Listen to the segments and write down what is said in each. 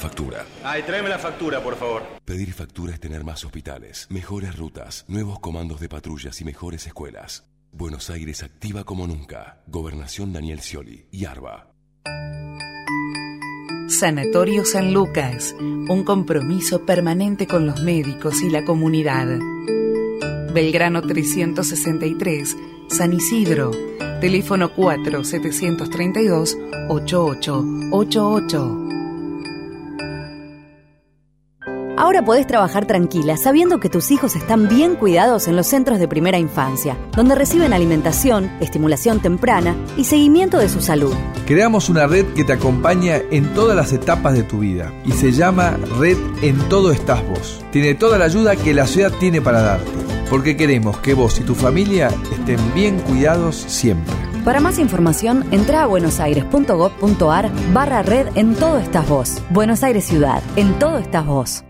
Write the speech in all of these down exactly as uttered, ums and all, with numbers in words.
factura. Ay, tráeme la factura, por favor. Pedir factura es tener más hospitales, mejores rutas, nuevos comandos de patrullas y mejores escuelas. Buenos Aires activa como nunca. Gobernación Daniel Scioli y ARBA. Sanatorio San Lucas, un compromiso permanente con los médicos y la comunidad. Belgrano trescientos sesenta y tres, San Isidro, teléfono cuatro siete tres dos, ocho ocho ocho ocho. Ahora podés trabajar tranquila sabiendo que tus hijos están bien cuidados en los centros de primera infancia, donde reciben alimentación, estimulación temprana y seguimiento de su salud. Creamos una red que te acompaña en todas las etapas de tu vida y se llama Red En Todo Estás Vos. Tiene toda la ayuda que la ciudad tiene para darte, porque queremos que vos y tu familia estén bien cuidados siempre. Para más información, entra a buenosaires.gov.ar barra red En Todo Estás Vos. Buenos Aires Ciudad, en todo estás vos.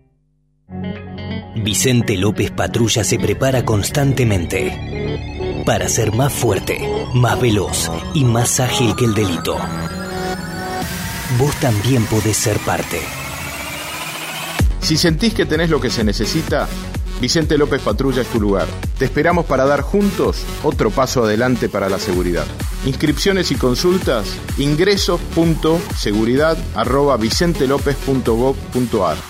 Vicente López Patrulla se prepara constantemente para ser más fuerte, más veloz y más ágil que el delito. Vos también podés ser parte. Si sentís que tenés lo que se necesita, Vicente López Patrulla es tu lugar. Te esperamos para dar juntos otro paso adelante para la seguridad. Inscripciones y consultas, ingresos punto seguridad arroba vicentelopez punto gov punto ar.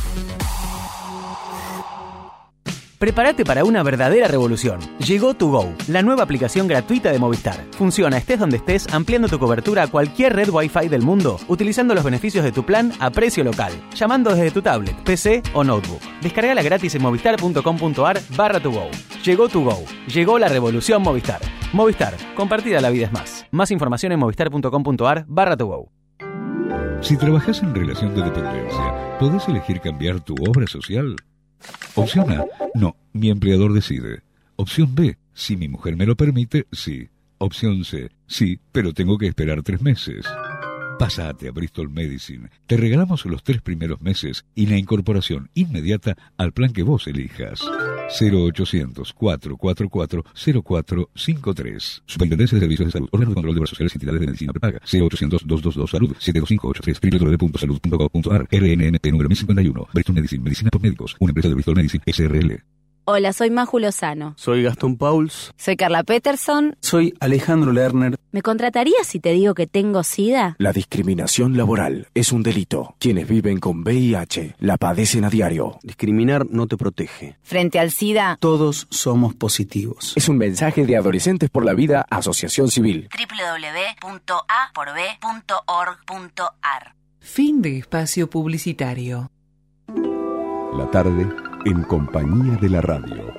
Prepárate para una verdadera revolución. Llegó To Go, la nueva aplicación gratuita de Movistar. Funciona estés donde estés, ampliando tu cobertura a cualquier red Wi-Fi del mundo, utilizando los beneficios de tu plan a precio local, llamando desde tu tablet, P C o notebook. Descargala gratis en movistar.com.ar barra To Go. Llegó To Go. Llegó la revolución Movistar. Movistar. Compartida la vida es más. Más información en movistar.com.ar barra To Go. Si trabajas en relación de dependencia, ¿podés elegir cambiar tu obra social? Opción A, no, mi empleador decide. Opción B, si mi mujer me lo permite, sí. Opción C, sí, pero tengo que esperar tres meses. Pásate a Bristol Medicine. Te regalamos los tres primeros meses y la incorporación inmediata al plan que vos elijas. cero ochocientos, cuatrocientos cuarenta y cuatro, cero cuatro cincuenta y tres. Superintendencia de Servicios de Salud. Órgano de Control de Obras Sociales y Entidades de Medicina Prepaga. cero ochocientos, doscientos veintidós, salud. siete dos cinco ocho tres. doble u doble u doble u punto salud punto gov punto ar. R N M P número mil cincuenta y uno. Bristol Medicine. Medicina por médicos. Una empresa de Bristol Medicine. S R L. Hola, soy Maju Lozano. Soy Gastón Pauls. Soy Carla Peterson. Soy Alejandro Lerner. ¿Me contratarías si te digo que tengo SIDA? La discriminación laboral es un delito. Quienes viven con V I H la padecen a diario. Discriminar no te protege. Frente al SIDA, todos somos positivos. Es un mensaje de Adolescentes por la Vida, Asociación Civil. doble u doble u doble u punto a por b punto org punto ar. Fin de espacio publicitario. La tarde en compañía de la radio.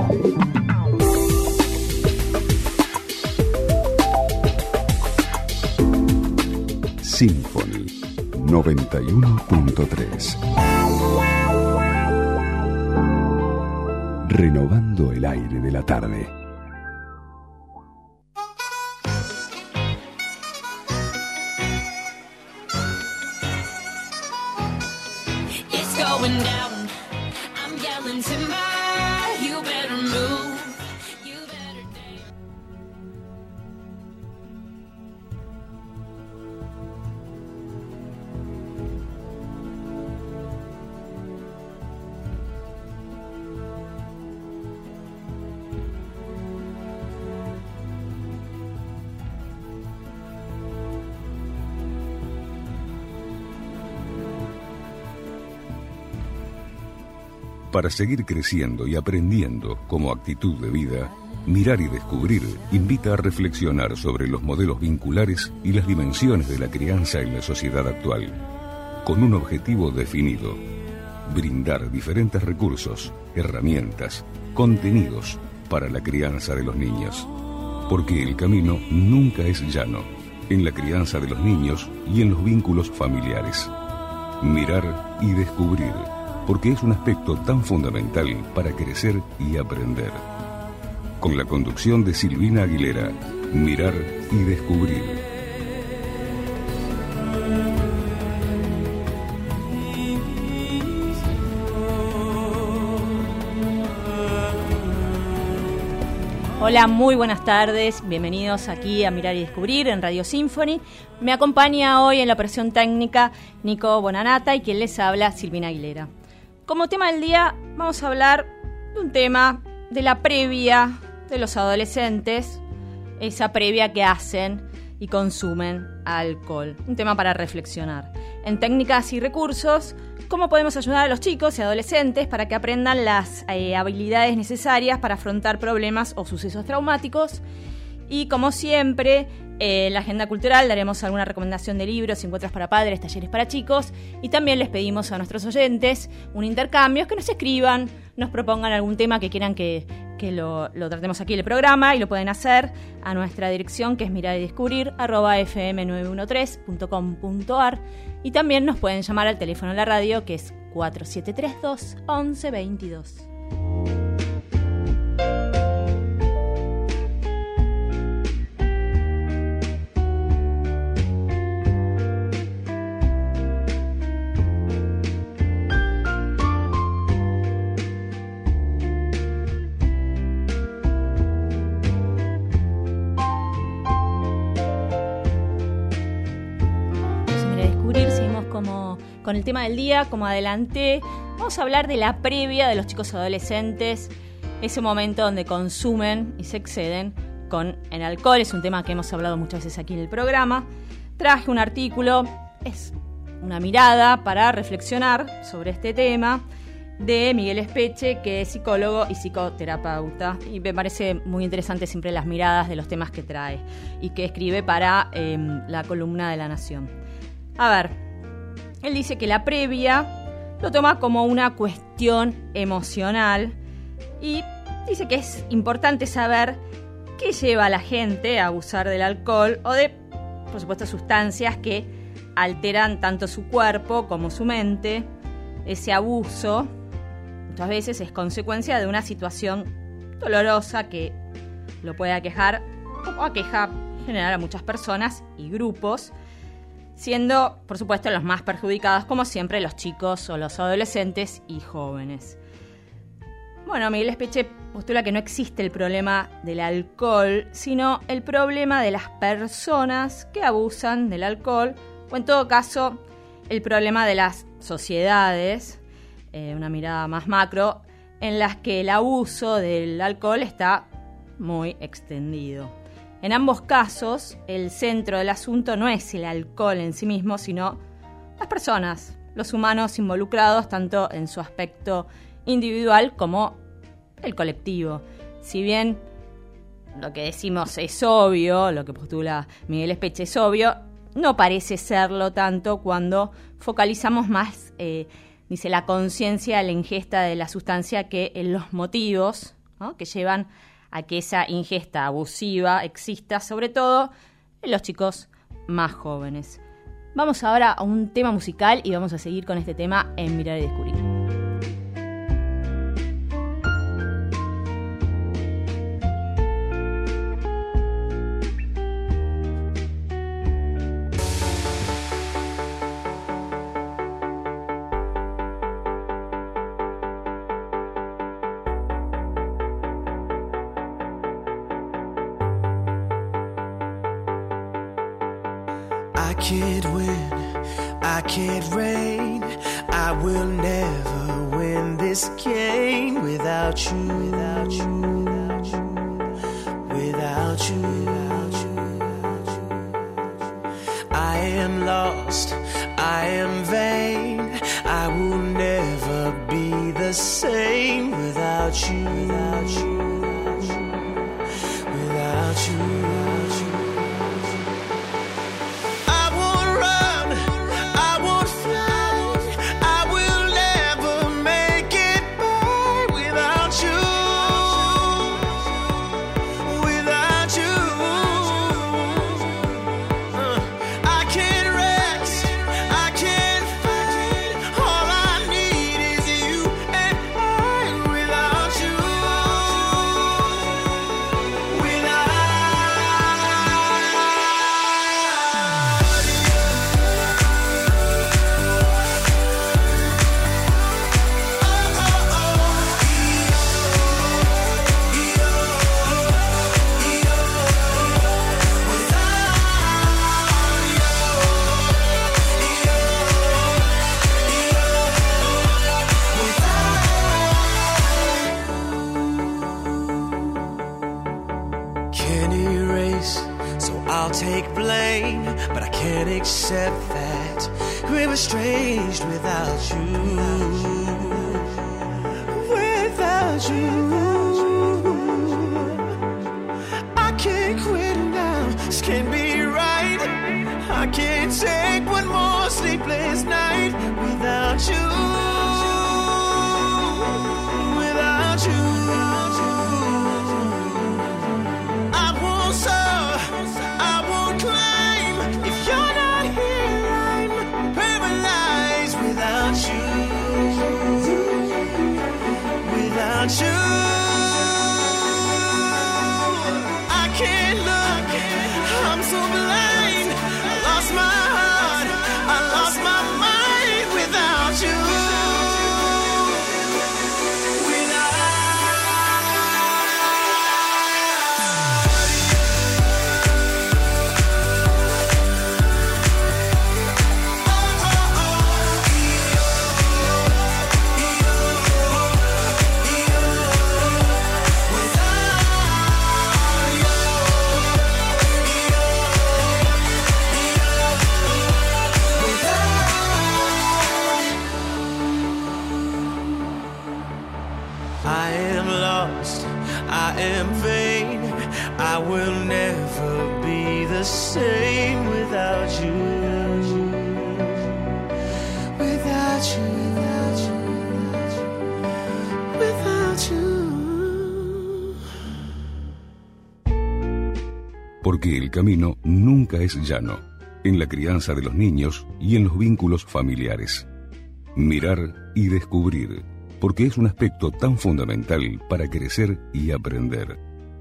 Symphony noventa y uno punto tres. Renovando el aire de la tarde. It's going down. I'm yelling timber. You better move. You better dance. Para seguir creciendo y aprendiendo como actitud de vida, Mirar y Descubrir invita a reflexionar sobre los modelos vinculares y las dimensiones de la crianza en la sociedad actual, con un objetivo definido: brindar diferentes recursos, herramientas, contenidos para la crianza de los niños. Porque el camino nunca es llano, en la crianza de los niños y en los vínculos familiares. Mirar y Descubrir, porque es un aspecto tan fundamental para crecer y aprender. Con la conducción de Silvina Aguilera, Mirar y Descubrir. Hola, muy buenas tardes, bienvenidos aquí a Mirar y Descubrir en Radio Symphony. Me acompaña hoy en la operación técnica Nico Bonanata y quien les habla, Silvina Aguilera. Como tema del día vamos a hablar de un tema de la previa de los adolescentes, esa previa que hacen y consumen alcohol. Un tema para reflexionar. En técnicas y recursos, ¿cómo podemos ayudar a los chicos y adolescentes para que aprendan las eh, habilidades necesarias para afrontar problemas o sucesos traumáticos? Y como siempre, eh, en la agenda cultural daremos alguna recomendación de libros, encuentros para padres, talleres para chicos. Y también les pedimos a nuestros oyentes un intercambio, que nos escriban, nos propongan algún tema que quieran que, que lo, lo tratemos aquí en el programa, y lo pueden hacer a nuestra dirección, que es mirar y descubrir arroba f m nueve uno tres punto com punto a r. Y también nos pueden llamar al teléfono de la radio, que es cuatro siete tres dos, once veintidós. Con el tema del día, como adelanté, vamos a hablar de la previa de los chicos adolescentes, ese momento donde consumen y se exceden con el alcohol. Es un tema que hemos hablado muchas veces aquí en el programa. Traje un artículo, es una mirada para reflexionar sobre este tema, de Miguel Espeche, que es psicólogo y psicoterapeuta, y me parece muy interesante siempre las miradas de los temas que trae y que escribe para eh, la columna de La Nación. A ver, él dice que la previa lo toma como una cuestión emocional y dice que es importante saber qué lleva a la gente a abusar del alcohol o de, por supuesto, sustancias que alteran tanto su cuerpo como su mente. Ese abuso muchas veces es consecuencia de una situación dolorosa que lo puede aquejar o aqueja en general a muchas personas y grupos, siendo, por supuesto, los más perjudicados, como siempre, los chicos o los adolescentes y jóvenes. Bueno, Miguel Espeche postula que no existe el problema del alcohol, sino el problema de las personas que abusan del alcohol, o en todo caso, el problema de las sociedades, eh, una mirada más macro, en las que el abuso del alcohol está muy extendido. En ambos casos, el centro del asunto no es el alcohol en sí mismo, sino las personas, los humanos involucrados, tanto en su aspecto individual como el colectivo. Si bien lo que decimos es obvio, lo que postula Miguel Espeche es obvio, no parece serlo tanto cuando focalizamos más, eh, dice, la conciencia de la ingesta de la sustancia que en los motivos, ¿no?, que llevan a que esa ingesta abusiva exista, sobre todo en los chicos más jóvenes. Vamos ahora a un tema musical y vamos a seguir con este tema en Mirar y Descubrir. I can't win, I can't reign, I will never win this game without you, without you, without you, without you, without you. I am lost, I am vain, I will never be the same without you, without you, without you, without you, without you. All I need is you and I without you. explain, but I can't accept that we're estranged without you. Without you, I can't quit now. This can't be right. I can't take one more sleepless night without you. Without you. Without you, I can't look, I'm so blind. I lost my heart, I lost my mind without you. I will never be the same without you. Without you, without you, without you. Porque el camino nunca es llano, en la crianza de los niños y en los vínculos familiares. Mirar y descubrir, porque es un aspecto tan fundamental para crecer y aprender.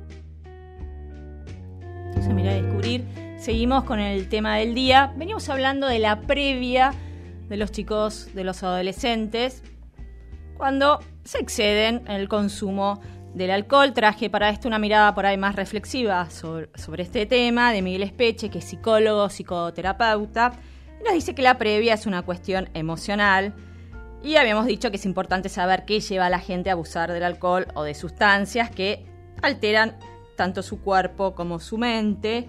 Entonces, mirar y descubrir. Seguimos con el tema del día. Venimos hablando de la previa de los chicos, de los adolescentes, cuando se exceden en el consumo del alcohol. Traje para esto una mirada por ahí más reflexiva sobre, sobre este tema de Miguel Espeche, que es psicólogo, psicoterapeuta. Nos dice que la previa es una cuestión emocional y habíamos dicho que es importante saber qué lleva a la gente a abusar del alcohol o de sustancias que alteran tanto su cuerpo como su mente.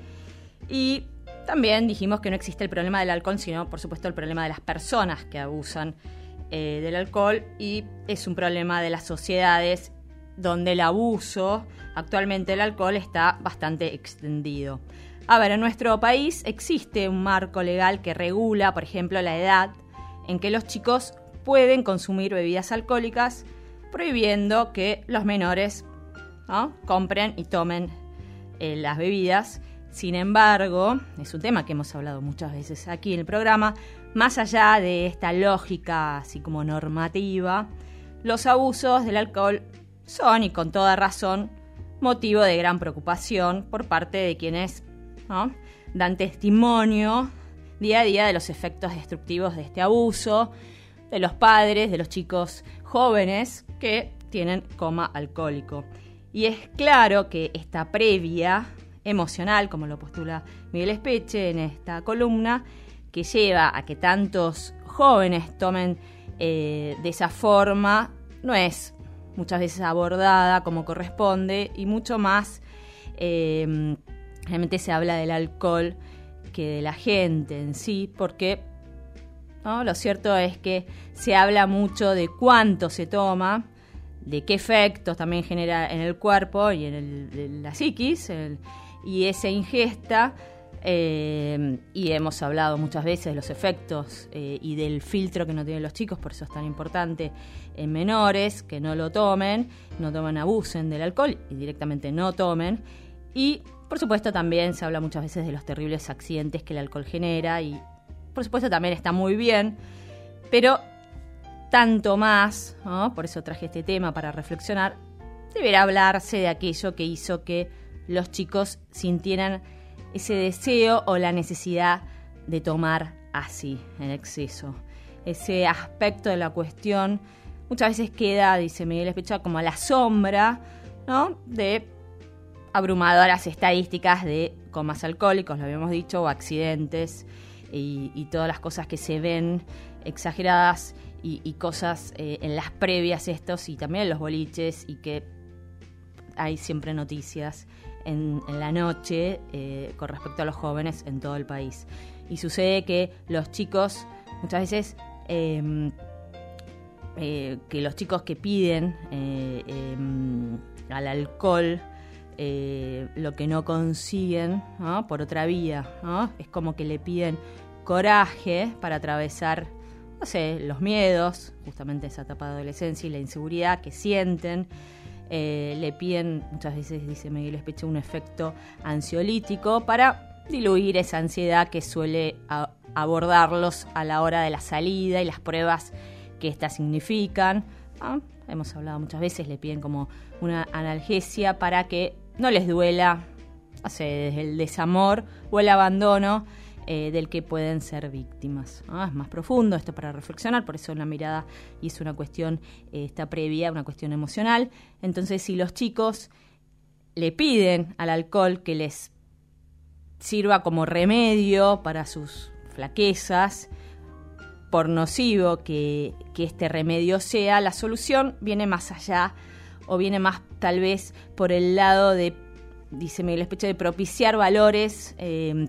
Y también dijimos que no existe el problema del alcohol, sino por supuesto el problema de las personas que abusan eh, del alcohol, y es un problema de las sociedades donde el abuso actualmente del alcohol está bastante extendido. A ver, en nuestro país existe un marco legal que regula, por ejemplo, la edad en que los chicos pueden consumir bebidas alcohólicas, prohibiendo que los menores, ¿no?, compren y tomen eh, las bebidas. Sin embargo, es un tema que hemos hablado muchas veces aquí en el programa, más allá de esta lógica así como normativa, los abusos del alcohol son, y con toda razón, motivo de gran preocupación por parte de quienes, ¿no?, dan testimonio día a día de los efectos destructivos de este abuso, de los padres, de los chicos jóvenes que tienen coma alcohólico. Y es claro que esta previa emocional, como lo postula Miguel Espeche en esta columna, que lleva a que tantos jóvenes tomen eh, de esa forma, no es muchas veces abordada como corresponde, y mucho más eh, realmente se habla del alcohol que de la gente en sí, porque ¿no?, lo cierto es que se habla mucho de cuánto se toma, de qué efectos también genera en el cuerpo y en, el, en la psiquis, el, y esa ingesta, eh, y hemos hablado muchas veces de los efectos eh, y del filtro que no tienen los chicos, por eso es tan importante en menores que no lo tomen, no tomen, abusen del alcohol y directamente no tomen. Y por supuesto también se habla muchas veces de los terribles accidentes que el alcohol genera, y por supuesto también está muy bien, pero tanto más, ¿no?, por eso traje este tema para reflexionar, deberá hablarse de aquello que hizo que los chicos sintieran ese deseo o la necesidad de tomar así, en exceso. Ese aspecto de la cuestión muchas veces queda, dice Miguel Espeche, como a la sombra, ¿no?, de abrumadoras estadísticas de comas alcohólicos, lo habíamos dicho, o accidentes, y, y todas las cosas que se ven exageradas, y, y cosas eh, en las previas estos, y también en los boliches, y que hay siempre noticias en, en la noche eh, con respecto a los jóvenes en todo el país. Y sucede que los chicos, muchas veces, eh, eh, que los chicos que piden eh, eh, al alcohol eh, lo que no consiguen, ¿no?, por otra vía, ¿no?, es como que le piden coraje para atravesar, no sé, los miedos, justamente esa etapa de adolescencia y la inseguridad que sienten. Eh, le piden, muchas veces, dice Miguel Espeche, un efecto ansiolítico para diluir esa ansiedad que suele a, abordarlos a la hora de la salida y las pruebas que éstas significan. ¿No? Hemos hablado muchas veces, le piden como una analgesia para que no les duela, no sé, desde el desamor o el abandono eh, del que pueden ser víctimas. ¿No? Es más profundo esto para reflexionar, por eso la mirada y es una cuestión, eh, está previa, una cuestión emocional. Entonces, si los chicos le piden al alcohol que les sirva como remedio para sus flaquezas, por nocivo que, que este remedio sea, la solución viene más allá o viene más tal vez por el lado de, dice Miguel Espeche, de propiciar valores, eh,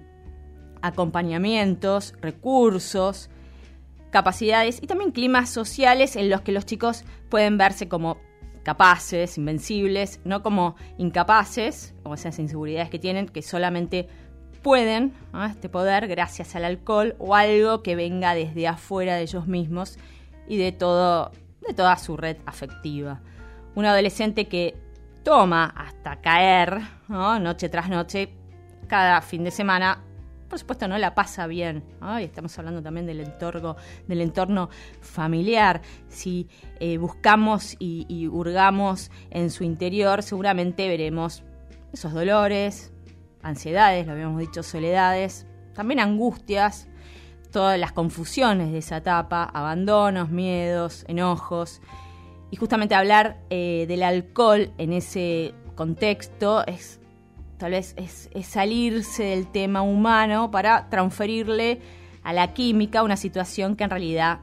acompañamientos, recursos, capacidades y también climas sociales en los que los chicos pueden verse como capaces, invencibles, no como incapaces, como esas inseguridades que tienen, que solamente pueden, ¿no?, este poder gracias al alcohol o algo que venga desde afuera de ellos mismos y de todo, de toda su red afectiva. Un adolescente que toma hasta caer, ¿no?, noche tras noche, cada fin de semana, por supuesto no la pasa bien, ¿no? Y estamos hablando también del entorno, del entorno familiar. Si eh, buscamos y, y hurgamos en su interior, seguramente veremos esos dolores, ansiedades, lo habíamos dicho, soledades, también angustias, todas las confusiones de esa etapa, abandonos, miedos, enojos. Y justamente hablar eh, del alcohol en ese contexto es tal vez es, es salirse del tema humano para transferirle a la química una situación que en realidad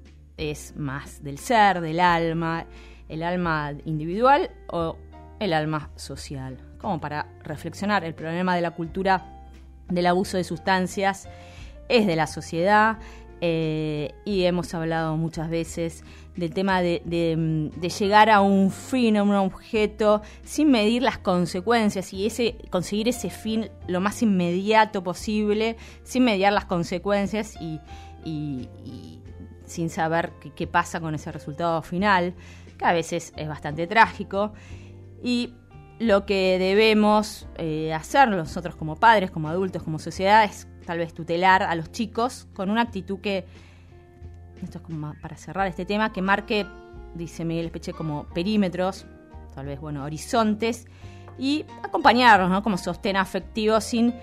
es más del ser, del alma, el alma individual o el alma social. Como para reflexionar, el problema de la cultura del abuso de sustancias es de la sociedad, eh, y hemos hablado muchas veces del tema de, de, de llegar a un fin, a un objeto, sin medir las consecuencias y ese conseguir ese fin lo más inmediato posible, sin mediar las consecuencias y, y, y sin saber qué, qué pasa con ese resultado final, que a veces es bastante trágico. Y lo que debemos eh, hacer nosotros como padres, como adultos, como sociedad, es tal vez tutelar a los chicos con una actitud que, esto es como para cerrar este tema, que marque, dice Miguel Espeche, como perímetros, tal vez, bueno, horizontes, y acompañarlos, ¿no?, como sostén afectivo sin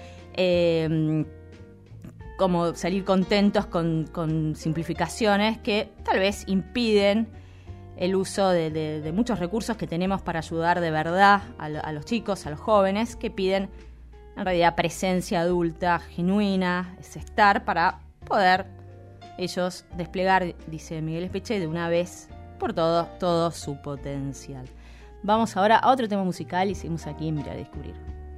eh, como salir contentos con, con simplificaciones que tal vez impiden el uso de, de, de muchos recursos que tenemos para ayudar de verdad a, a los chicos, a los jóvenes, que piden en realidad presencia adulta genuina, es estar para poder ellos desplegar, dice Miguel Espeche, de una vez por todo, todo su potencial. Vamos ahora a otro tema musical y seguimos aquí en Mirar y Descubrir.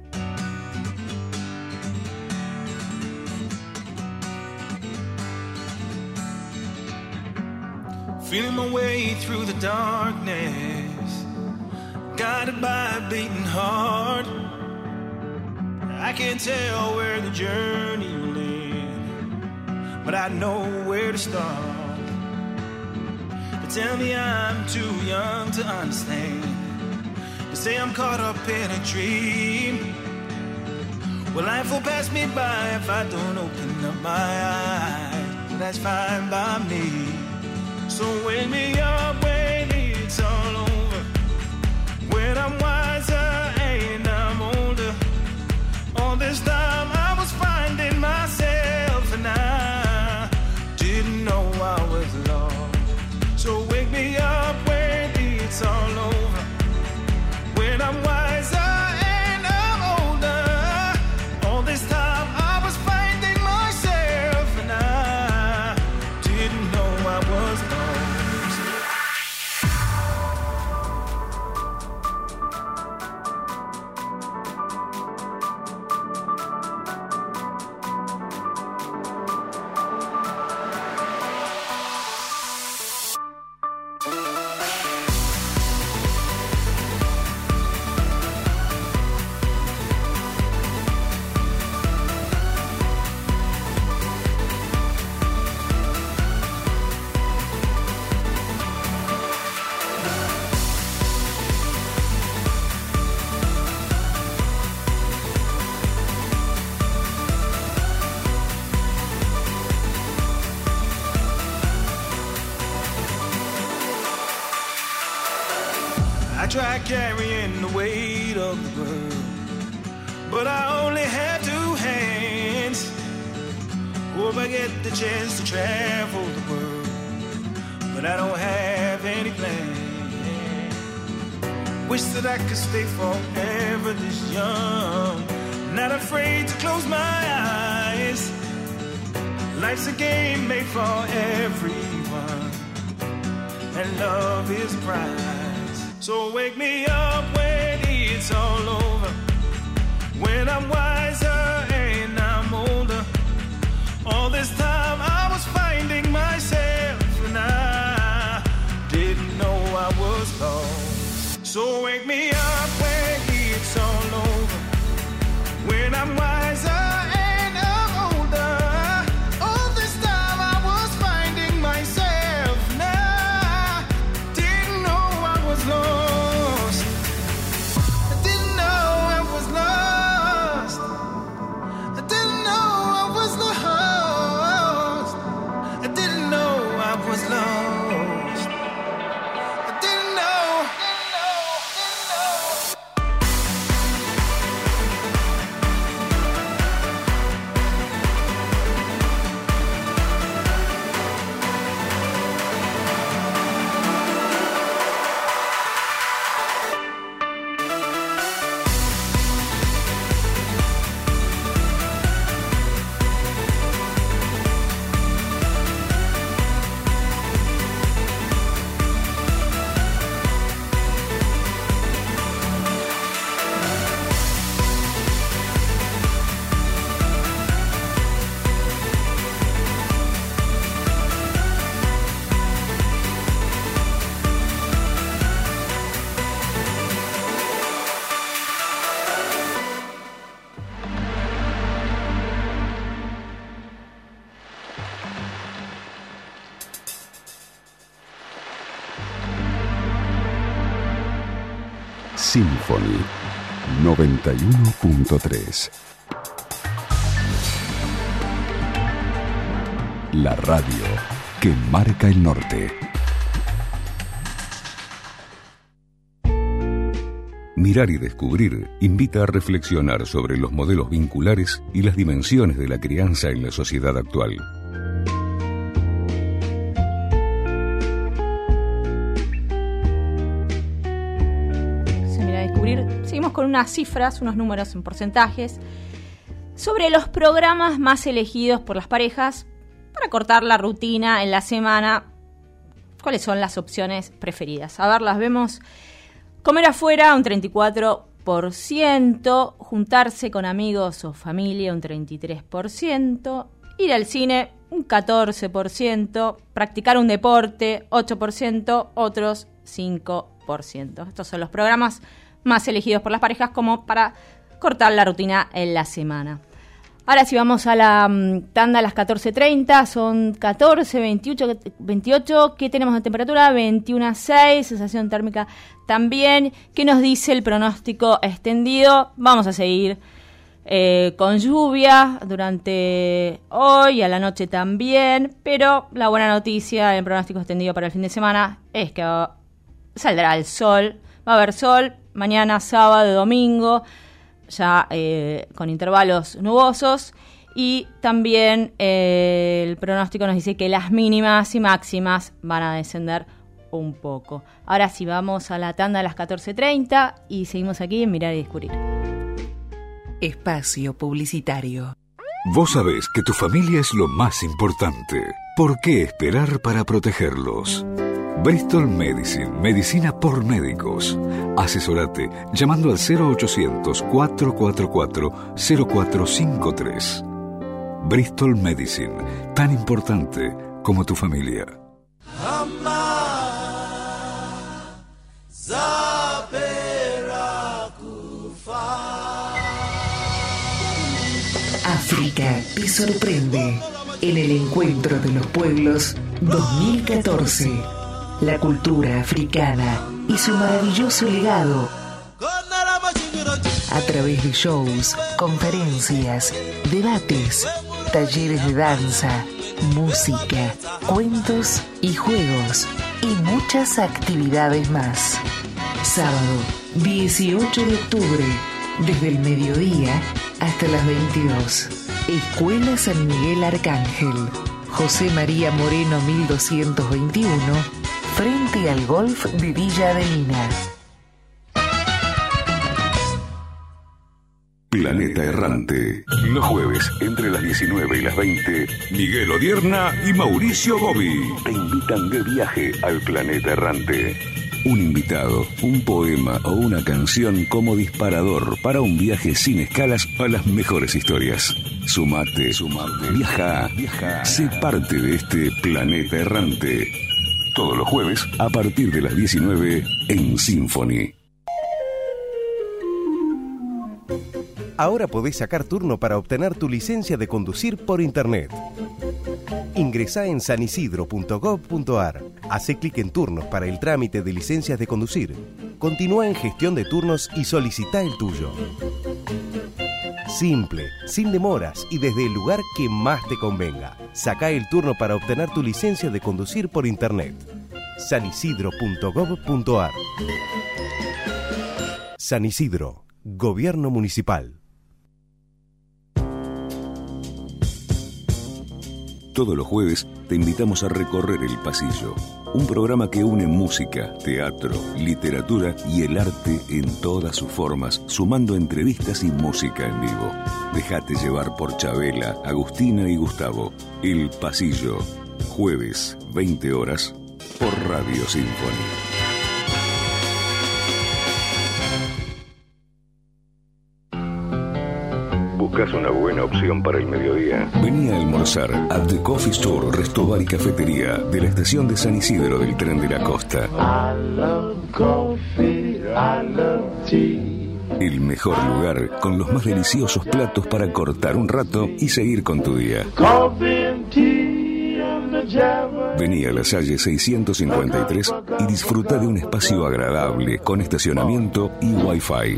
Feeling my way through the darkness, guided by a beating heart. I can't tell where the journey will end, but I know where to start. They tell me I'm too young to understand. They say I'm caught up in a dream. Well, life will pass me by if I don't open up my eyes. That's fine by me. So wake me up when it's all over, when I'm wiser and I'm older. All this time I was finding myself and I didn't know I was lost. So wake me up when it's all over, when I'm wiser and I'm older. All this time I was finding myself and I didn't know I was lost. try carrying the weight of the world, but I only have two hands. Hope I get the chance to travel the world, but I don't have any plans. Wish that I could stay forever this young, not afraid to close my eyes. Life's a game made for everyone, and love is a prize. So wake me up when it's all over, when I'm wiser and I'm older. All this time I was finding myself, and I didn't know I was lost. So wake me up when it's all over, when I'm wiser and I'm older. All this time I was finding myself, and I didn't know I was lost. I didn't know I was lost. I didn't know I was lost. I didn't know I was lost. I didn't know. Symphony noventa y uno punto tres. La radio que marca el norte. Mirar y descubrir invita a reflexionar sobre los modelos vinculares y las dimensiones de la crianza en la sociedad actual. Seguimos con unas cifras, unos números en porcentajes sobre los programas más elegidos por las parejas para cortar la rutina en la semana. ¿Cuáles son las opciones preferidas? A ver, las vemos. Comer afuera, un treinta y cuatro por ciento. Juntarse con amigos o familia, un treinta y tres por ciento. Ir al cine, un catorce por ciento. Practicar un deporte, ocho por ciento. Otros, cinco por ciento. Estos son los programas más elegidos por las parejas como para cortar la rutina en la semana. Ahora si vamos a la um, tanda a las catorce treinta, son catorce, veintiocho, veintiocho. ¿Qué tenemos de temperatura? veintiuno a seis, sensación térmica también. ¿Qué nos dice el pronóstico extendido? Vamos a seguir eh, con lluvia durante hoy, a la noche también, pero la buena noticia del pronóstico extendido para el fin de semana es que saldrá el sol, va a haber sol, mañana, sábado, domingo, ya eh, con intervalos nubosos. Y también eh, el pronóstico nos dice que las mínimas y máximas van a descender un poco. Ahora sí, vamos a la tanda de las catorce treinta y seguimos aquí en Mirar y Descubrir. Espacio publicitario. Vos sabés que tu familia es lo más importante. ¿Por qué esperar para protegerlos? Bristol Medicine, medicina por médicos. Asesorate llamando al cero ochocientos, cuatrocientos cuarenta y cuatro, cero cuatro cinco tres. Bristol Medicine, tan importante como tu familia. África te sorprende en el Encuentro de los Pueblos dos mil catorce. La cultura africana y su maravilloso legado a través de shows, conferencias, debates, talleres de danza, música, cuentos y juegos y muchas actividades más. Sábado, dieciocho de octubre, desde el mediodía hasta las veintidós. Escuela San Miguel Arcángel, José María Moreno mil doscientos veintiuno, frente al Golf de Villa Adelina. Planeta Errante. Los jueves, entre las diecinueve y las veinte, Miguel Odierna y Mauricio Gobi te invitan de viaje al Planeta Errante. Un invitado, un poema o una canción como disparador para un viaje sin escalas a las mejores historias. Sumate, sumate, viaja, viaja. Sé parte de este Planeta Errante. Todos los jueves, a partir de las diecinueve, en Symphony. Ahora podés sacar turno para obtener tu licencia de conducir por internet. Ingresá en san isidro punto gob punto ar. Hacé clic en turnos para el trámite de licencias de conducir. Continúa en gestión de turnos y solicita el tuyo. Simple, sin demoras y desde el lugar que más te convenga. Sacá el turno para obtener tu licencia de conducir por internet. san isidro punto gob punto ar. San Isidro, Gobierno Municipal. Todos los jueves te invitamos a recorrer el pasillo, un programa que une música, teatro, literatura y el arte en todas sus formas, sumando entrevistas y música en vivo. Déjate llevar por Chabela, Agustina y Gustavo. El Pasillo, jueves, veinte horas, por Radio Symphony. ¿Buscas una buena opción para el mediodía? Vení a almorzar a The Coffee Store, Resto Bar y Cafetería de la estación de San Isidro del Tren de la Costa. I love coffee, I love tea. El mejor lugar con los más deliciosos platos para cortar un rato y seguir con tu día. Vení a La Salle seiscientos cincuenta y tres y disfruta de un espacio agradable con estacionamiento y wifi.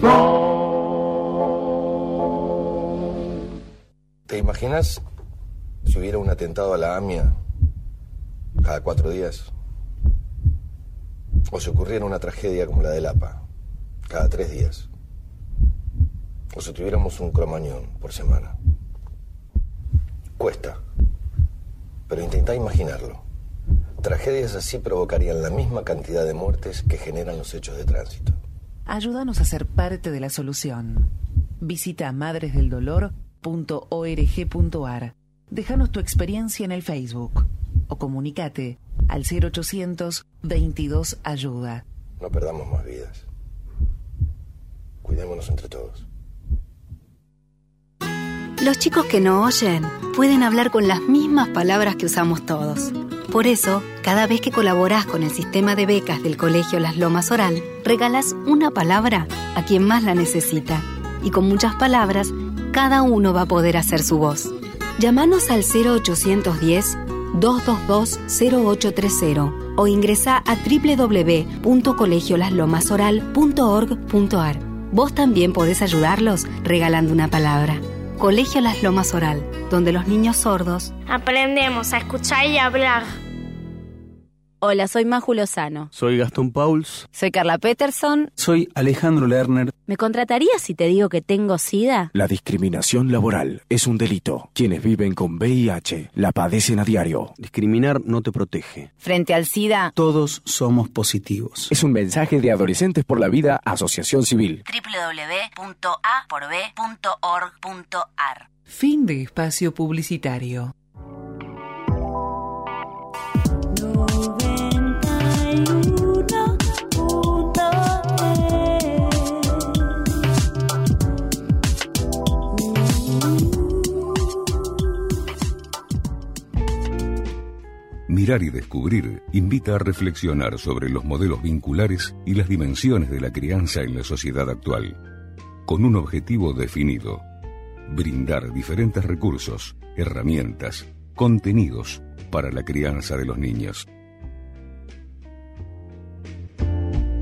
¿Te imaginas si hubiera un atentado a la AMIA cada cuatro días? O si ocurriera una tragedia como la del APA cada tres días. O si tuviéramos un cromañón por semana. Cuesta, pero intentá imaginarlo. Tragedias así provocarían la misma cantidad de muertes que generan los hechos de tránsito. Ayúdanos a ser parte de la solución. Visita madres del dolor punto org punto ar. Déjanos tu experiencia en el Facebook o comunícate al cero ochocientos veintidós ayuda. No perdamos más vidas. Cuidémonos entre todos. Los chicos que no oyen pueden hablar con las mismas palabras que usamos todos. Por eso, cada vez que colaborás con el sistema de becas del Colegio Las Lomas Oral, regalás una palabra a quien más la necesita. Y con muchas palabras, cada uno va a poder hacer su voz. Llámanos al cero ochocientos diez, dos dos dos, cero ocho tres cero o ingresá a doble u doble u doble u punto colegio las lomas oral punto org punto ar. Vos también podés ayudarlos regalando una palabra. Colegio Las Lomas Oral, donde los niños sordos aprendemos a escuchar y hablar. Hola, soy Maju Lozano. Soy Gastón Pauls. Soy Carla Peterson. Soy Alejandro Lerner. ¿Me contratarías si te digo que tengo SIDA? La discriminación laboral es un delito. Quienes viven con V I H la padecen a diario. Discriminar no te protege. Frente al SIDA, todos somos positivos. Es un mensaje de Adolescentes por la Vida, Asociación Civil. doble u doble u doble u punto a por b punto org punto ar. Fin de espacio publicitario. Mirar y descubrir invita a reflexionar sobre los modelos vinculares y las dimensiones de la crianza en la sociedad actual, con un objetivo definido: brindar diferentes recursos, herramientas, contenidos para la crianza de los niños.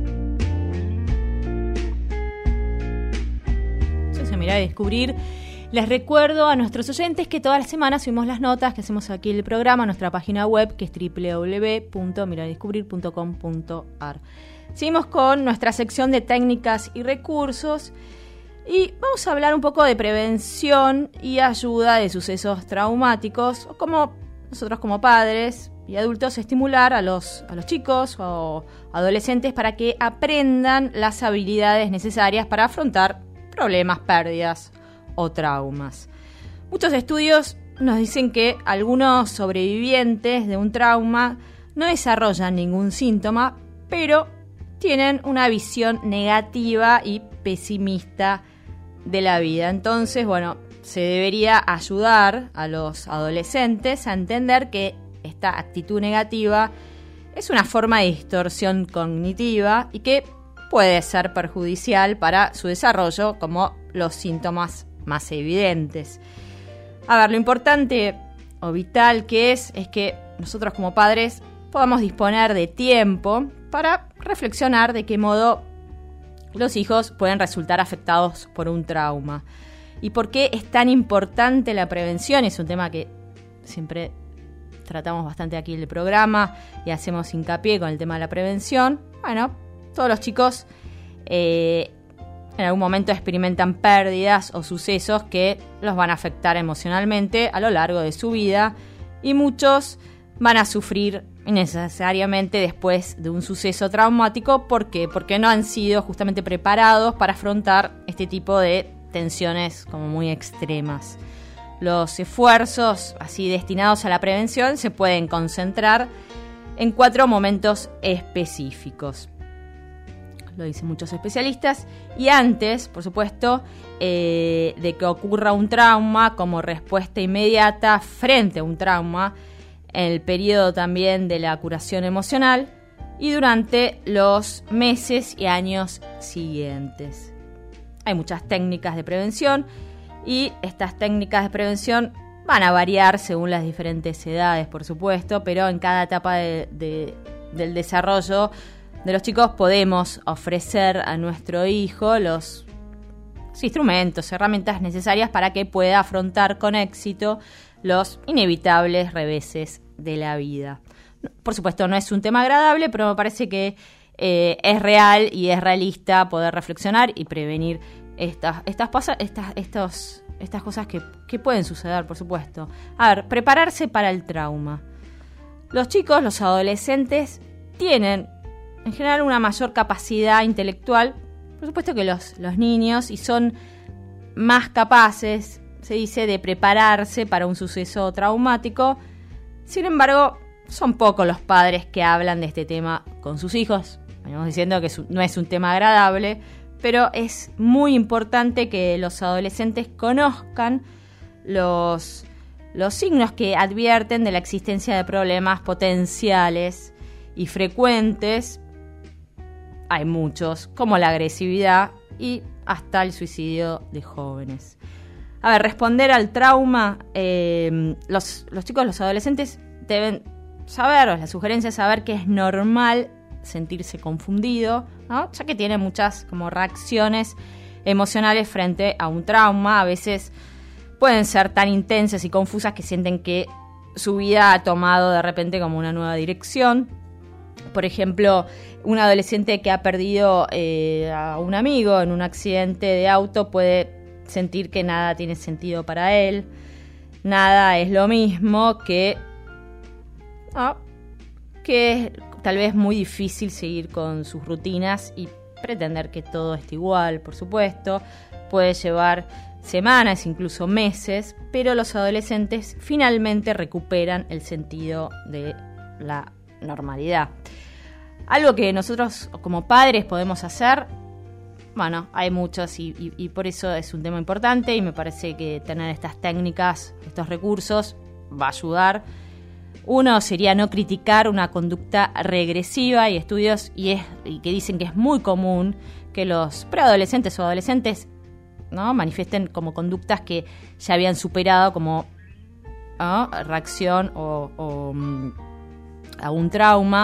Eso es Mirar y Descubrir. Les recuerdo a nuestros oyentes que todas las semanas subimos las notas que hacemos aquí en el programa a nuestra página web, que es doble u doble u doble u punto mirar y descubrir punto com punto a r. Seguimos con nuestra sección de técnicas y recursos y vamos a hablar un poco de prevención y ayuda de sucesos traumáticos, o como nosotros como padres y adultos estimular a los, a los chicos o adolescentes para que aprendan las habilidades necesarias para afrontar problemas, pérdidas o traumas. Muchos estudios nos dicen que algunos sobrevivientes de un trauma no desarrollan ningún síntoma, pero tienen una visión negativa y pesimista de la vida. Entonces, bueno, se debería ayudar a los adolescentes a entender que esta actitud negativa es una forma de distorsión cognitiva y que puede ser perjudicial para su desarrollo, como los síntomas más evidentes. A ver, lo importante o vital que es, es que nosotros como padres podamos disponer de tiempo para reflexionar de qué modo los hijos pueden resultar afectados por un trauma. ¿Y por qué es tan importante la prevención? Es un tema que siempre tratamos bastante aquí en el programa y hacemos hincapié con el tema de la prevención. Bueno, todos los chicos eh, en algún momento experimentan pérdidas o sucesos que los van a afectar emocionalmente a lo largo de su vida y muchos van a sufrir innecesariamente después de un suceso traumático. ¿Por qué? Porque no han sido justamente preparados para afrontar este tipo de tensiones como muy extremas. Los esfuerzos así destinados a la prevención se pueden concentrar en cuatro momentos específicos. Lo dicen muchos especialistas, y antes, por supuesto, eh, de que ocurra un trauma, como respuesta inmediata frente a un trauma, en el periodo también de la curación emocional y durante los meses y años siguientes. Hay muchas técnicas de prevención y estas técnicas de prevención van a variar según las diferentes edades, por supuesto, pero en cada etapa de, de, del desarrollo de los chicos podemos ofrecer a nuestro hijo los instrumentos, herramientas necesarias para que pueda afrontar con éxito los inevitables reveses de la vida. Por supuesto, no es un tema agradable, pero me parece que eh, es real y es realista poder reflexionar y prevenir estas, estas, pasa, estas, estos, estas cosas que, que pueden suceder, por supuesto. A ver, prepararse para el trauma. Los chicos, los adolescentes, tienen en general una mayor capacidad intelectual, por supuesto, que los, los niños, y son más capaces, se dice, de prepararse para un suceso traumático. Sin embargo, son pocos los padres que hablan de este tema con sus hijos. Venimos diciendo que no es un tema agradable, pero es muy importante que los adolescentes conozcan los, los signos que advierten de la existencia de problemas potenciales y frecuentes. Hay muchos, como la agresividad y hasta el suicidio de jóvenes. A ver, responder al trauma, eh, los, los chicos, los adolescentes deben saber, o la sugerencia es saber que es normal sentirse confundido, ¿no? Ya que tiene muchas como reacciones emocionales frente a un trauma. A veces pueden ser tan intensas y confusas que sienten que su vida ha tomado de repente como una nueva dirección. Por ejemplo, un adolescente que ha perdido eh, a un amigo en un accidente de auto puede sentir que nada tiene sentido para él, nada es lo mismo, que, oh, que es tal vez muy difícil seguir con sus rutinas y pretender que todo esté igual, por supuesto. Puede llevar semanas, incluso meses, pero los adolescentes finalmente recuperan el sentido de la normalidad. Algo que nosotros como padres podemos hacer, bueno, hay muchos y, y, y por eso es un tema importante, y me parece que tener estas técnicas, estos recursos, va a ayudar. Uno sería no criticar una conducta regresiva. Hay estudios y, es, y que dicen que es muy común que los preadolescentes o adolescentes, ¿no?, manifiesten como conductas que ya habían superado como, ¿no?, reacción o, o a un trauma,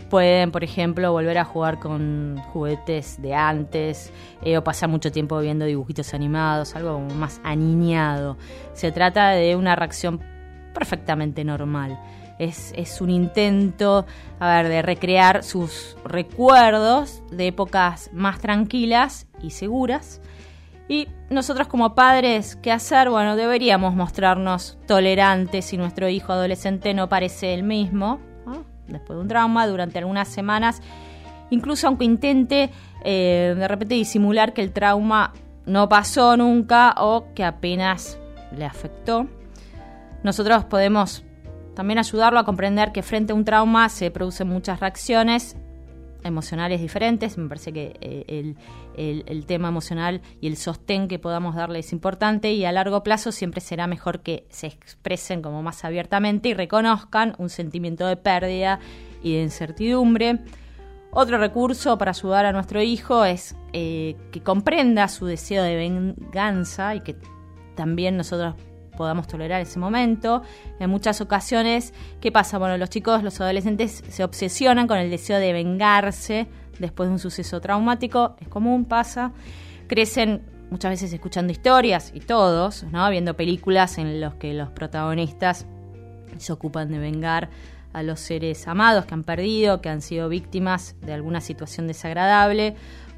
pueden, por ejemplo, volver a jugar con juguetes de antes eh, o pasar mucho tiempo viendo dibujitos animados, algo como más aniñado. Se trata de una reacción perfectamente normal. Es, es un intento, a ver, de recrear sus recuerdos de épocas más tranquilas y seguras. Y nosotros como padres, ¿qué hacer? Bueno, deberíamos mostrarnos tolerantes si nuestro hijo adolescente no parece el mismo, ¿no? Después de un trauma, durante algunas semanas, incluso aunque intente eh, de repente disimular que el trauma no pasó nunca o que apenas le afectó. Nosotros podemos también ayudarlo a comprender que frente a un trauma se producen muchas reacciones emocionales diferentes. Me parece que eh, el, el, el tema emocional y el sostén que podamos darle es importante, y a largo plazo siempre será mejor que se expresen como más abiertamente y reconozcan un sentimiento de pérdida y de incertidumbre. Otro recurso para ayudar a nuestro hijo es eh, que comprenda su deseo de venganza y que también nosotros podamos tolerar ese momento. En muchas ocasiones, ¿qué pasa? Bueno, los chicos, los adolescentes se obsesionan con el deseo de vengarse después de un suceso traumático. Es común, pasa. Crecen muchas veces escuchando historias, y todos, ¿no? Viendo películas en las que los protagonistas se ocupan de vengar a los seres amados que han perdido, que han sido víctimas de alguna situación desagradable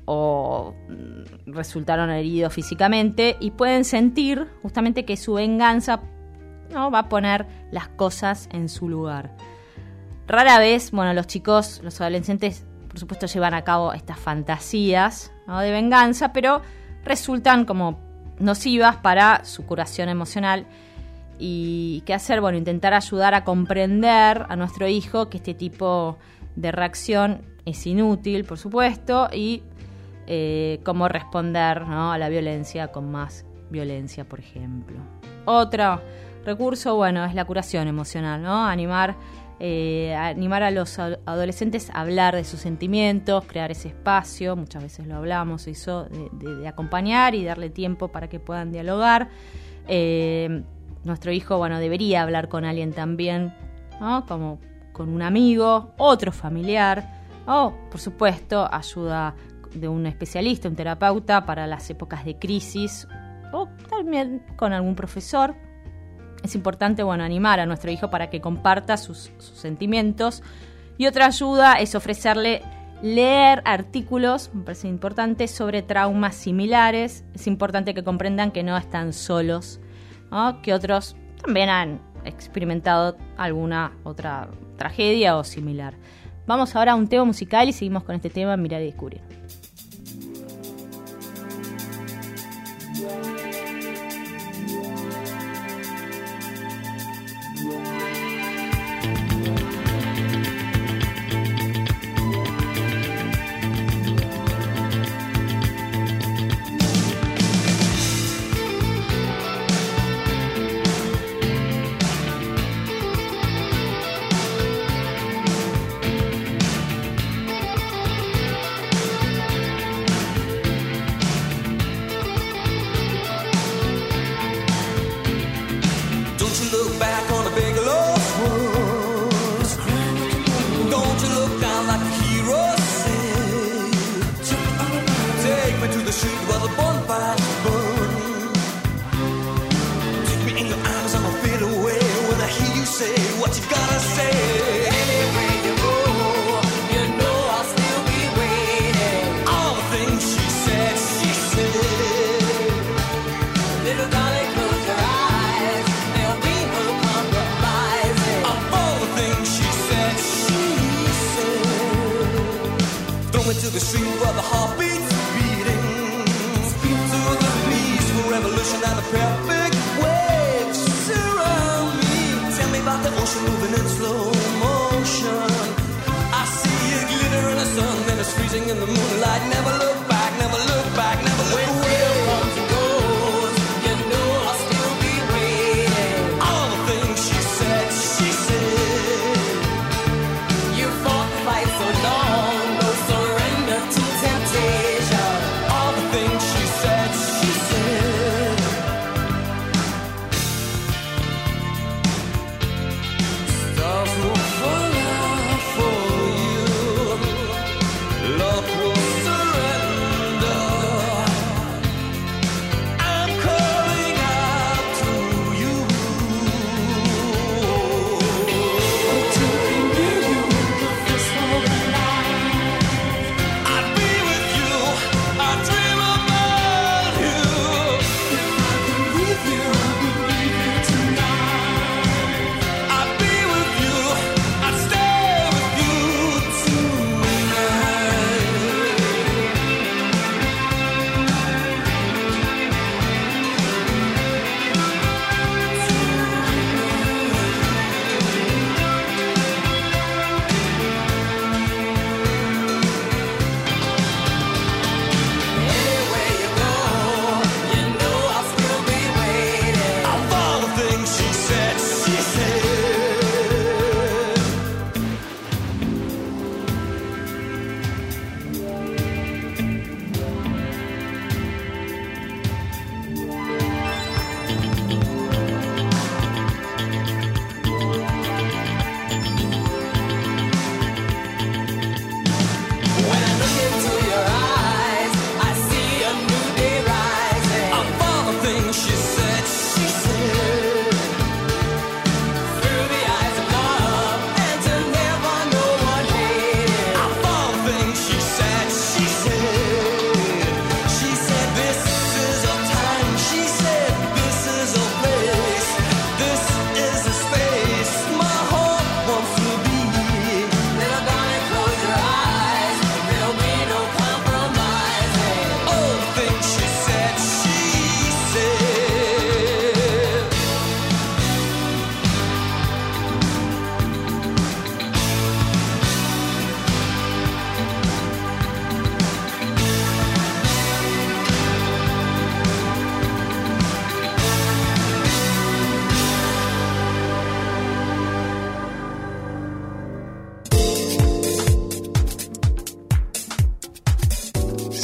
o resultaron heridos físicamente, y pueden sentir justamente que su venganza, ¿no?, va a poner las cosas en su lugar. Rara vez, bueno, los chicos, los adolescentes, por supuesto, llevan a cabo estas fantasías, ¿no?, de venganza, pero resultan como nocivas para su curación emocional. ¿Y qué hacer? Bueno, intentar ayudar a comprender a nuestro hijo que este tipo de reacción es inútil, por supuesto, y Eh, cómo responder, ¿no?, a la violencia con más violencia, por ejemplo. Otro recurso, bueno, es la curación emocional, ¿no? Animar, eh, animar a los adolescentes a hablar de sus sentimientos, crear ese espacio, muchas veces lo hablamos, eso de, de, de acompañar y darle tiempo para que puedan dialogar. Eh, nuestro hijo, bueno, debería hablar con alguien también, ¿no?, como con un amigo, otro familiar, o, por supuesto, ayuda de un especialista, un terapeuta para las épocas de crisis, o también con algún profesor. Es importante, bueno, animar a nuestro hijo para que comparta sus, sus sentimientos. Y otra ayuda es ofrecerle leer artículos, me parece importante, sobre traumas similares. Es importante que comprendan que no están solos, ¿no?, que otros también han experimentado alguna otra tragedia o similar. Vamos ahora a un tema musical y seguimos con este tema, Mirar y Descubrir. Stars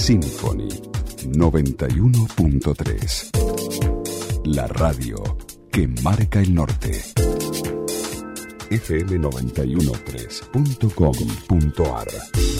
Symphony noventa y uno punto tres. La radio que marca el norte. F M noventa y uno punto tres punto com punto a r.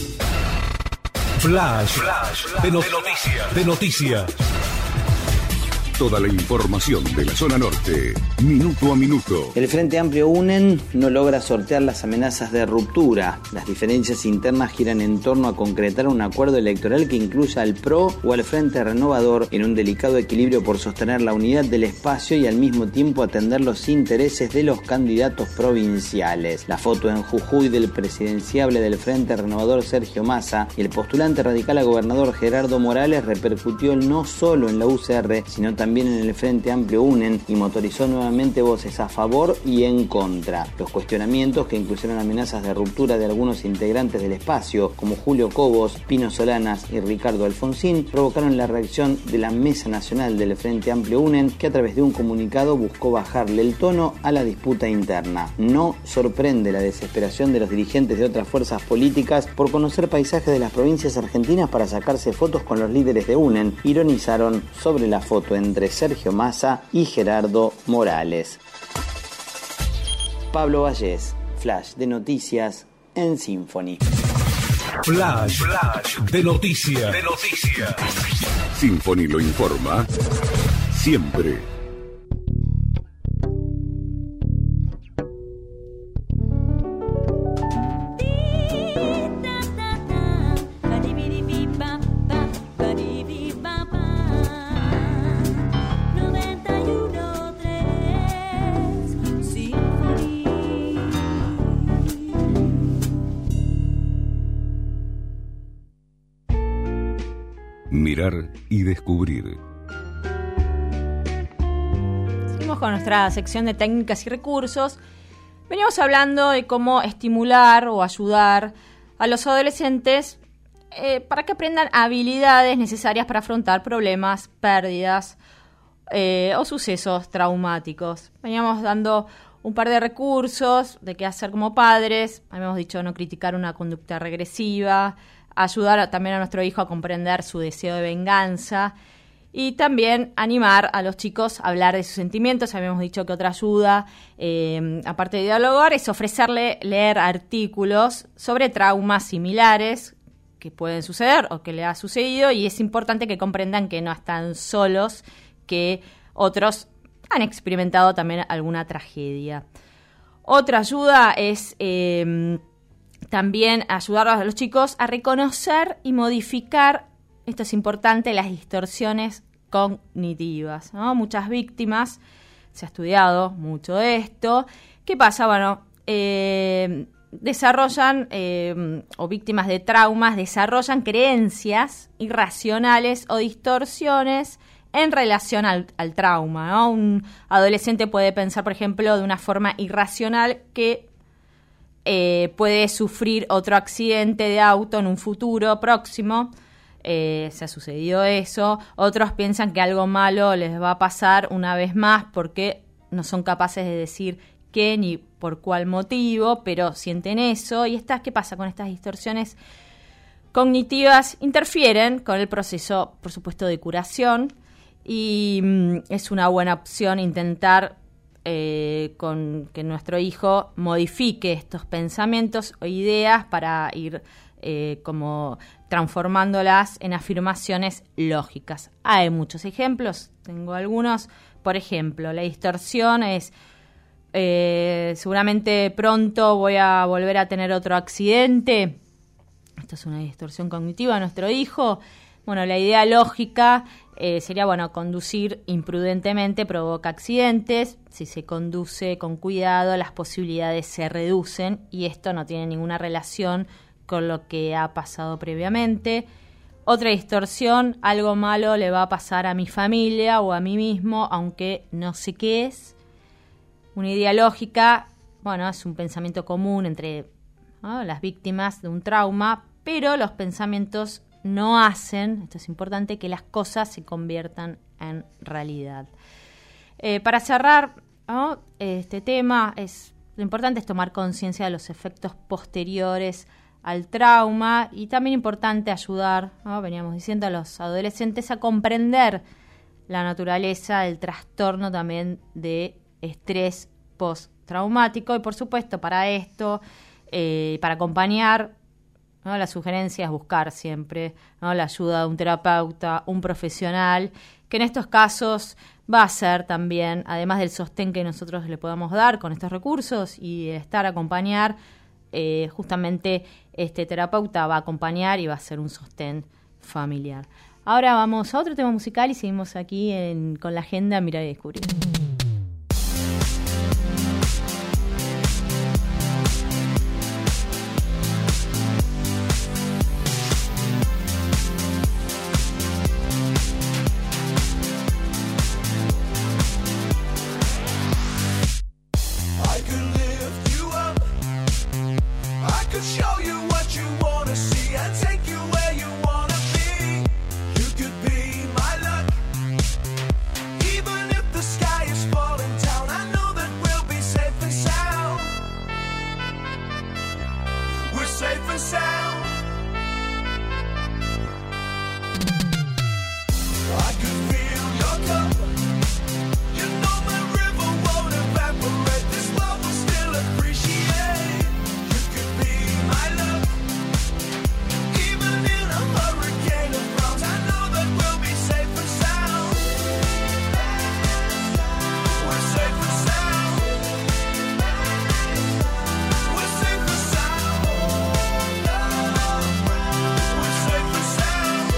Flash, Flash de, no- de noticias. De noticias. Toda la información de la zona norte, minuto a minuto. El Frente Amplio UNEN no logra sortear las amenazas de ruptura. Las diferencias internas giran en torno a concretar un acuerdo electoral que incluya al P R O o al Frente Renovador en un delicado equilibrio por sostener la unidad del espacio y al mismo tiempo atender los intereses de los candidatos provinciales. La foto en Jujuy del presidenciable del Frente Renovador Sergio Massa y el postulante radical a gobernador Gerardo Morales repercutió no solo en la U C R, sino también también en el Frente Amplio UNEN y motorizó nuevamente voces a favor y en contra. Los cuestionamientos, que incluyeron amenazas de ruptura de algunos integrantes del espacio, como Julio Cobos, Pino Solanas y Ricardo Alfonsín, provocaron la reacción de la Mesa Nacional del Frente Amplio UNEN, que a través de un comunicado buscó bajarle el tono a la disputa interna. No sorprende la desesperación de los dirigentes de otras fuerzas políticas por conocer paisajes de las provincias argentinas para sacarse fotos con los líderes de UNEN. Ironizaron sobre la foto entre Sergio Massa y Gerardo Morales. Pablo Vallés, Flash de noticias en Symphony. Flash, Flash de noticias. De noticias. Symphony lo informa siempre. Mirar y descubrir. Seguimos con nuestra sección de técnicas y recursos. Venimos hablando de cómo estimular o ayudar a los adolescentes eh, para que aprendan habilidades necesarias para afrontar problemas, pérdidas eh, o sucesos traumáticos. Veníamos dando un par de recursos de qué hacer como padres. Habíamos dicho no criticar una conducta regresiva, ayudar a, también a nuestro hijo a comprender su deseo de venganza y también animar a los chicos a hablar de sus sentimientos. Habíamos dicho que otra ayuda, eh, aparte de dialogar, es ofrecerle leer artículos sobre traumas similares que pueden suceder o que le ha sucedido, y es importante que comprendan que no están solos, que otros han experimentado también alguna tragedia. Otra ayuda es Eh, También ayudar a los chicos a reconocer y modificar, esto es importante, las distorsiones cognitivas, ¿no? Muchas víctimas, se ha estudiado mucho de esto. ¿Qué pasa? Bueno, eh, desarrollan, eh, o víctimas de traumas, desarrollan creencias irracionales o distorsiones en relación al, al trauma, ¿no? Un adolescente puede pensar, por ejemplo, de una forma irracional que Eh, puede sufrir otro accidente de auto en un futuro próximo. Eh, se ha sucedido eso. Otros piensan que algo malo les va a pasar una vez más porque no son capaces de decir qué ni por cuál motivo, pero sienten eso. ¿Y estas, qué pasa con estas distorsiones cognitivas? Interfieren con el proceso, por supuesto, de curación, y mm, es una buena opción intentar Eh, con que nuestro hijo modifique estos pensamientos o ideas para ir eh, como transformándolas en afirmaciones lógicas. Hay muchos ejemplos, tengo algunos. Por ejemplo, la distorsión es eh, seguramente pronto voy a volver a tener otro accidente. Esto es una distorsión cognitiva de nuestro hijo. Bueno, la idea lógica eh, sería, bueno, conducir imprudentemente provoca accidentes. Si se conduce con cuidado, las posibilidades se reducen, y esto no tiene ninguna relación con lo que ha pasado previamente. Otra distorsión, algo malo le va a pasar a mi familia o a mí mismo, aunque no sé qué es. Una idea lógica, bueno, es un pensamiento común entre, ¿no?, las víctimas de un trauma, pero los pensamientos no hacen, esto es importante, que las cosas se conviertan en realidad. Eh, para cerrar, ¿no?, este tema, es lo importante es tomar conciencia de los efectos posteriores al trauma, y también importante ayudar, ¿no? Veníamos diciendo, a los adolescentes a comprender la naturaleza del trastorno también de estrés postraumático. Y por supuesto, para esto, eh, para acompañar, ¿no? La sugerencia es buscar siempre, ¿no? La ayuda de un terapeuta, un profesional, que en estos casos va a ser también, además del sostén que nosotros le podamos dar con estos recursos y estar a acompañar, eh, justamente este terapeuta va a acompañar y va a ser un sostén familiar. Ahora vamos a otro tema musical y seguimos aquí en, con la agenda Mirar y Descubrir. Show you what you wanna see and take you where you wanna be. You could be my luck. Even if the sky is falling down, I know that we'll be safe and sound. We're safe and sound. I could feel your cup. You know my river won't evaporate. This love will still appreciate. You could be my love. Even in a hurricane of frowns, I know that we'll be safe and sound. We're safe and sound. We're safe and sound. We're safe and sound.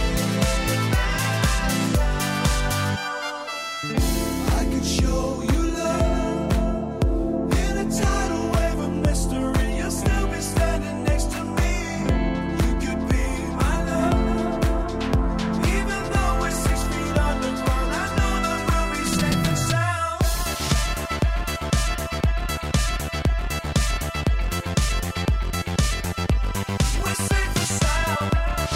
I could show you love in a tidal wave of mystery. You'll still be standing next to me. You could be my love. Even though we're six feet underground, I know that we'll be safe and sound. We're safe and sound.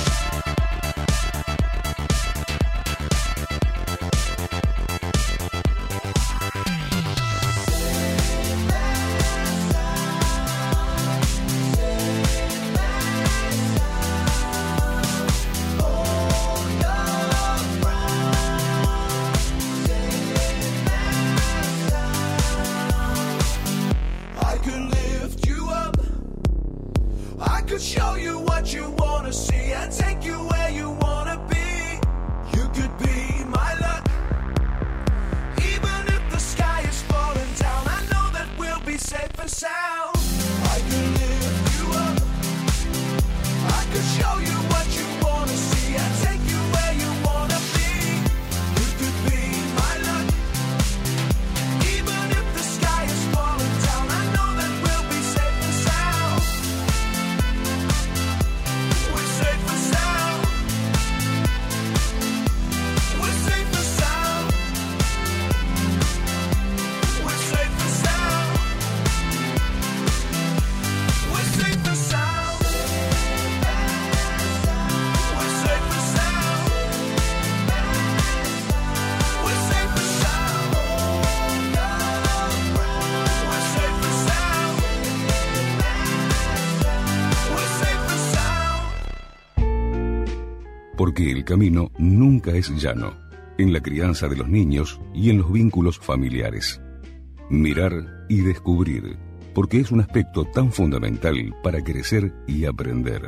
I could lift you up. I could show you what you wanna see and take you where you wanna be. You could be my luck. Even if the sky is falling down, I know that we'll be safe and sound. I could lift you up. I could show you what you wanna see and take you where you wanna be. You could be my luck. Even if the sky is falling down, I know that we'll be safe and sound. We're safe and sound. We're safe and sound. We're safe and sound. We're safe and sound. We're safe and sound. We're safe and sound. We're safe and sound. We're safe and sound. Porque el camino nunca es llano, en la crianza de los niños y en los vínculos familiares. Mirar y descubrir, porque es un aspecto tan fundamental para crecer y aprender.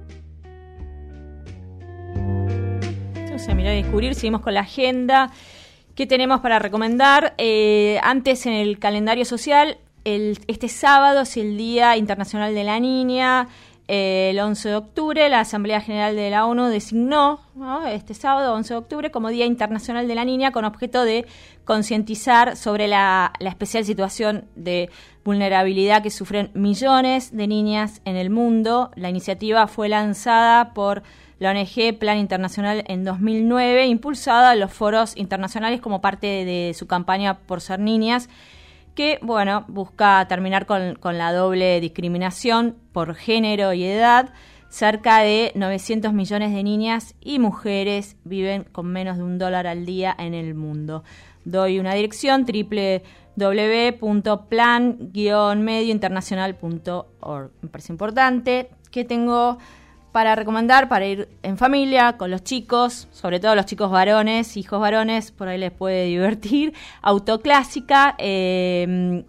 Entonces, a Mirar y Descubrir, seguimos con la agenda. ¿Qué tenemos para recomendar? Eh, antes, en el calendario social, el, este sábado es el Día Internacional de la Niña. Eh, el once de octubre, la Asamblea General de la ONU designó, ¿no?, este sábado, once de octubre, como Día Internacional de la Niña, con objeto de concientizar sobre la, la especial situación de vulnerabilidad que sufren millones de niñas en el mundo. La iniciativa fue lanzada por la O N G Plan Internacional en dos mil nueve, impulsada en los foros internacionales como parte de su campaña Por Ser Niñas, que, bueno, busca terminar con, con la doble discriminación por género y edad. Cerca de novecientos millones de niñas y mujeres viven con menos de un dólar al día en el mundo. Doy una dirección, doble u doble u w punto plan guion medio internacional punto org. Me parece importante. ¿Qué tengo para recomendar para ir en familia, con los chicos, sobre todo los chicos varones, hijos varones, por ahí les puede divertir? Autoclásica, eh,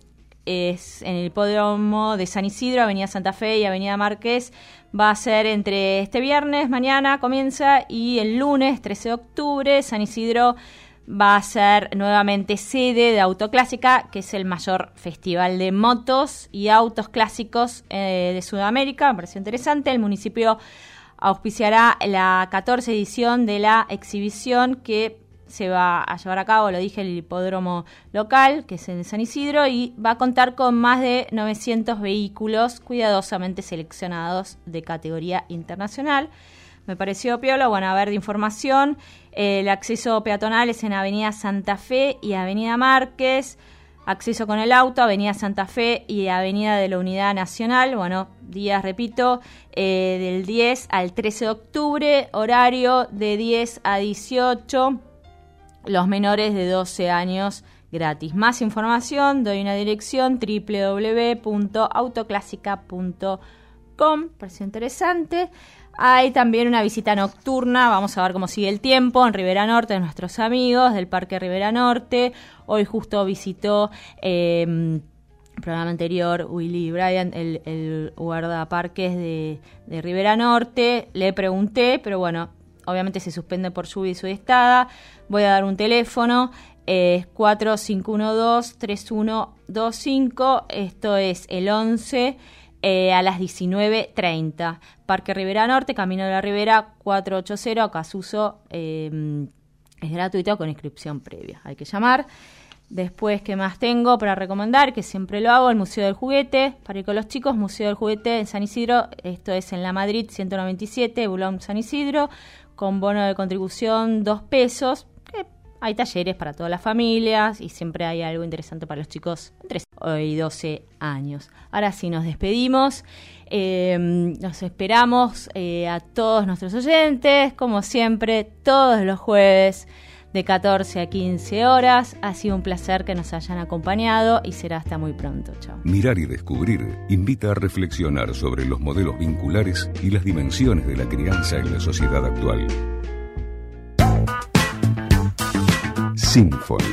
es en el hipódromo de San Isidro, Avenida Santa Fe y Avenida Márquez. Va a ser entre este viernes, mañana comienza, y el lunes, trece de octubre, San Isidro va a ser nuevamente sede de Autoclásica, que es el mayor festival de motos y autos clásicos eh, de Sudamérica. Me pareció interesante. El municipio auspiciará la catorce edición de la exhibición que se va a llevar a cabo, lo dije, el hipódromo local, que es en San Isidro, y va a contar con más de novecientos vehículos cuidadosamente seleccionados de categoría internacional. Me pareció piola. Bueno, a ver, de información, eh, el acceso peatonal es en Avenida Santa Fe y Avenida Márquez, acceso con el auto, Avenida Santa Fe y Avenida de la Unidad Nacional. Bueno, días, repito, eh, del diez al trece de octubre, horario de diez a dieciocho, los menores de doce años gratis. Más información, doy una dirección, doble u doble u doble u punto autoclásica punto com. Pareció interesante. Hay también una visita nocturna, vamos a ver cómo sigue el tiempo, en Rivera Norte, de nuestros amigos del Parque Rivera Norte. Hoy justo visitó, eh, el programa anterior, Willy Bryant, el, el guardaparques de, de Rivera Norte. Le pregunté, pero bueno, obviamente se suspende por lluvia y su estada. Voy a dar un teléfono, es eh, cuatro cinco uno dos, tres uno dos cinco, esto es el once, eh, a las diecinueve treinta. Parque Rivera Norte, Camino de la Ribera, cuatrocientos ochenta, Casuso, eh, es gratuito con inscripción previa, hay que llamar. Después, ¿qué más tengo para recomendar? Que siempre lo hago, el Museo del Juguete, para ir con los chicos, Museo del Juguete en San Isidro, esto es en La Madrid ciento noventa y siete, Boulogne, San Isidro, con bono de contribución dos pesos. Eh, hay talleres para todas las familias y siempre hay algo interesante para los chicos entre y doce años. Ahora sí, nos despedimos. Eh, nos esperamos eh, a todos nuestros oyentes, como siempre, todos los jueves de catorce a quince horas. Ha sido un placer que nos hayan acompañado y será hasta muy pronto. Chao. Mirar y descubrir invita a reflexionar sobre los modelos vinculares y las dimensiones de la crianza en la sociedad actual. Symphony.